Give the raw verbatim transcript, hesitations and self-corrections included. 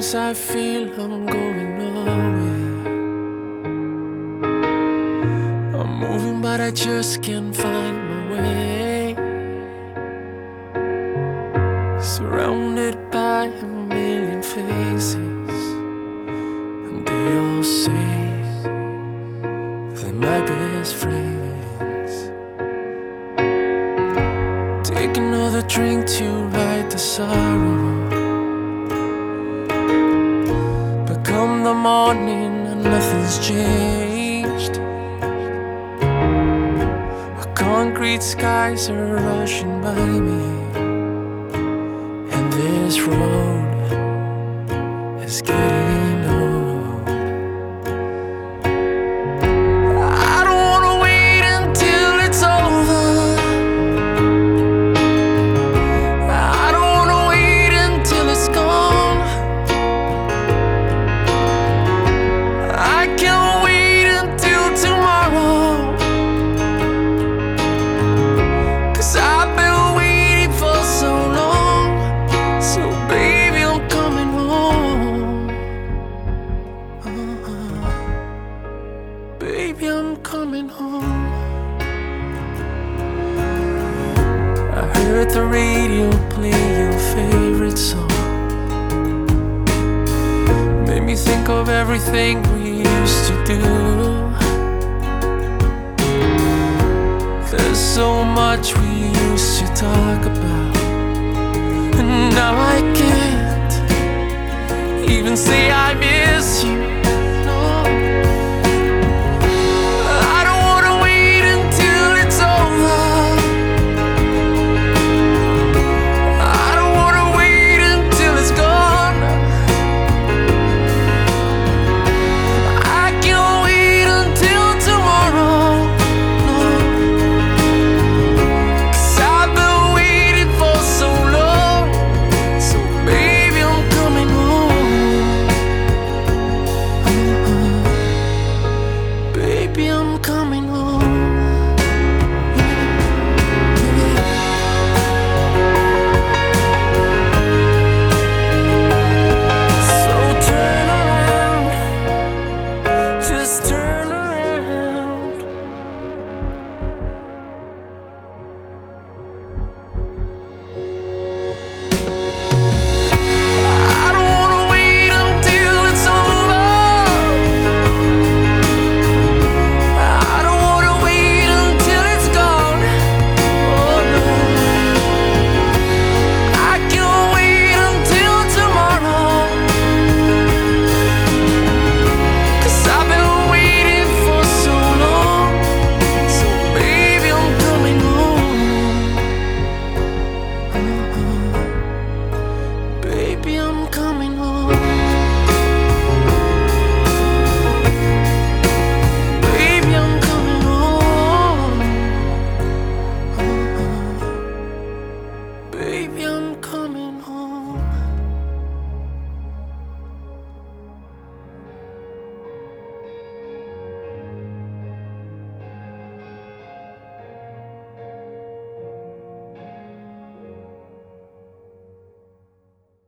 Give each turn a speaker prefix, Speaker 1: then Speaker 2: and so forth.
Speaker 1: Sometimes I feel I'm going nowhere. I'm moving but I just can't find my way. Surrounded by a million faces, and they all say they're my best friends. Take another drink to ride the sorrow. Come the morning and nothing's changed. Our concrete skies are rushing by me, and this road is getting old. I don't wanna wait until it's over. I don't wanna wait until it's gone. I can't wait until tomorrow, 'cause I've been waiting for so long. So baby, I'm coming home. uh-huh. Baby, I'm coming home. I heard the radio play your favorite song. Made me think of everything we used to do. There's so much we used to talk about, and now I can't even say I miss